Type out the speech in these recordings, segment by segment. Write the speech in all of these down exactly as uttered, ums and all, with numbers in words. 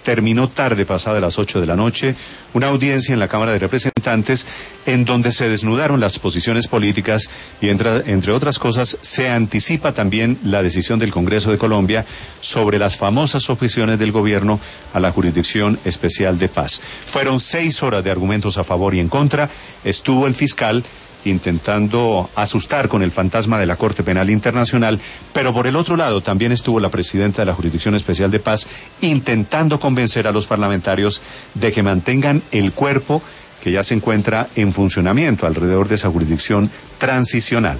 terminó tarde, pasada las ocho de la noche, una audiencia en la Cámara de Representantes en donde se desnudaron las posiciones políticas y entre, entre otras cosas se anticipa también la decisión del Congreso de Colombia sobre las famosas objeciones del gobierno a la Jurisdicción Especial de Paz. Fueron seis horas de argumentos a favor y en contra. Estuvo el fiscal intentando asustar con el fantasma de la Corte Penal Internacional, pero por el otro lado también estuvo la presidenta de la Jurisdicción Especial de Paz intentando convencer a los parlamentarios de que mantengan el cuerpo que ya se encuentra en funcionamiento alrededor de esa jurisdicción transicional.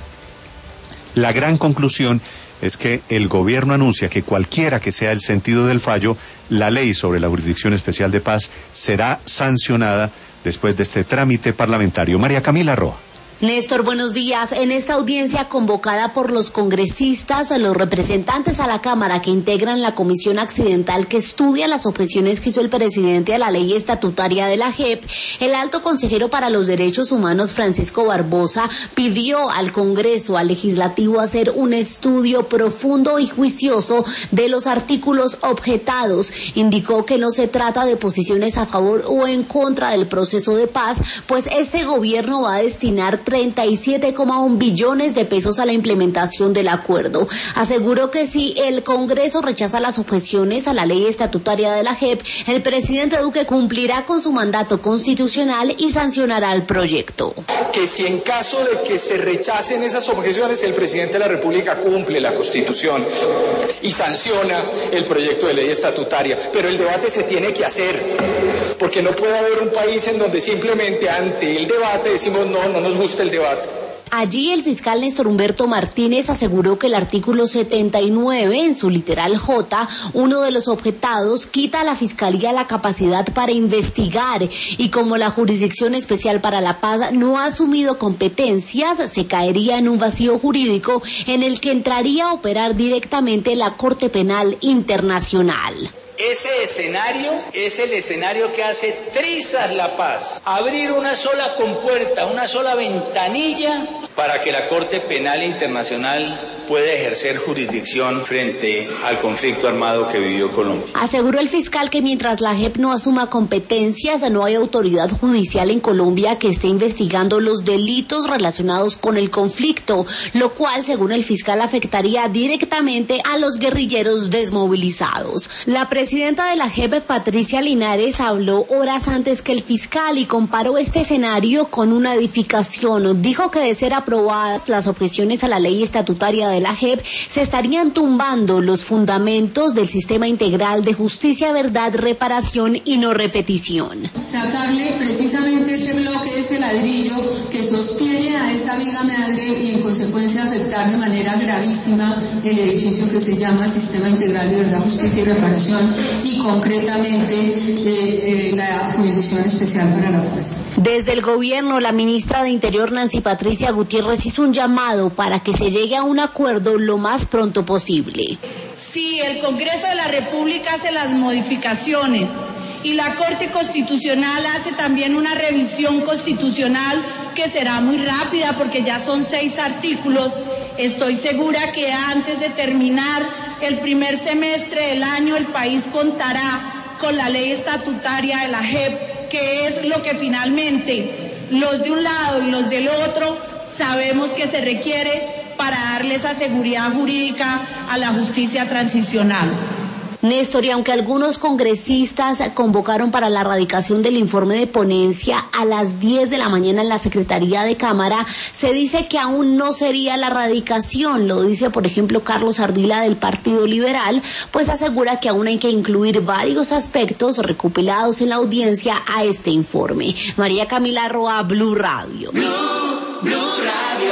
La gran conclusión es que el gobierno anuncia que cualquiera que sea el sentido del fallo, la ley sobre la Jurisdicción Especial de Paz será sancionada después de este trámite parlamentario. María Camila Roa. Néstor, buenos días. En esta audiencia convocada por los congresistas, los representantes a la Cámara que integran la comisión accidental que estudia las objeciones que hizo el presidente a la ley estatutaria de la J E P, el alto consejero para los derechos humanos Francisco Barbosa pidió al Congreso, al Legislativo, hacer un estudio profundo y juicioso de los artículos objetados. Indicó que no se trata de posiciones a favor o en contra del proceso de paz, pues este gobierno va a destinar treinta y siete coma uno billones de pesos a la implementación del acuerdo. Aseguró que si el Congreso rechaza las objeciones a la ley estatutaria de la J E P, el presidente Duque cumplirá con su mandato constitucional y sancionará el proyecto. Que si en caso de que se rechacen esas objeciones, el presidente de la República cumple la Constitución y sanciona el proyecto de ley estatutaria. Pero el debate se tiene que hacer, porque no puede haber un país en donde simplemente ante el debate decimos no, no nos gusta el debate. Allí el fiscal Néstor Humberto Martínez aseguró que el artículo setenta y nueve, en su literal J, uno de los objetados, quita a la Fiscalía la capacidad para investigar y como la Jurisdicción Especial para la Paz no ha asumido competencias, se caería en un vacío jurídico en el que entraría a operar directamente la Corte Penal Internacional. Ese escenario es el escenario que hace trizas la paz. Abrir una sola compuerta, una sola ventanilla para que la Corte Penal Internacional pueda ejercer jurisdicción frente al conflicto armado que vivió Colombia. Aseguró el fiscal que mientras la J E P no asuma competencias, no hay autoridad judicial en Colombia que esté investigando los delitos relacionados con el conflicto, lo cual, según el fiscal, afectaría directamente a los guerrilleros desmovilizados. La presidenta de la J E P, Patricia Linares, habló horas antes que el fiscal y comparó este escenario con una edificación. Dijo que de ser aprobadas las objeciones a la ley estatutaria de la J E P, se estarían tumbando los fundamentos del sistema integral de justicia, verdad, reparación y no repetición. Sacarle precisamente ese bloque, ese ladrillo que sostiene a esa viga madre y en consecuencia afectar de manera gravísima el edificio que se llama Sistema Integral de Verdad, Justicia y Reparación y concretamente eh, eh, la Jurisdicción Especial para la Paz. Desde el gobierno, la ministra de Interior, Nancy Patricia Gutiérrez, hizo un llamado para que se llegue a un acuerdo lo más pronto posible. Si el Congreso de la República hace las modificaciones y la Corte Constitucional hace también una revisión constitucional que será muy rápida porque ya son seis artículos, estoy segura que antes de terminar el primer semestre del año el país contará con la ley estatutaria de la J E P, que es lo que finalmente los de un lado y los del otro sabemos que se requiere para darle esa seguridad jurídica a la justicia transicional. Néstor, y aunque algunos congresistas convocaron para la radicación del informe de ponencia a las diez de la mañana en la Secretaría de Cámara, se dice que aún no sería la radicación. Lo dice, por ejemplo, Carlos Ardila del Partido Liberal, pues asegura que aún hay que incluir varios aspectos recopilados en la audiencia a este informe. María Camila Roa, Blue Radio. Blue, Blue Radio.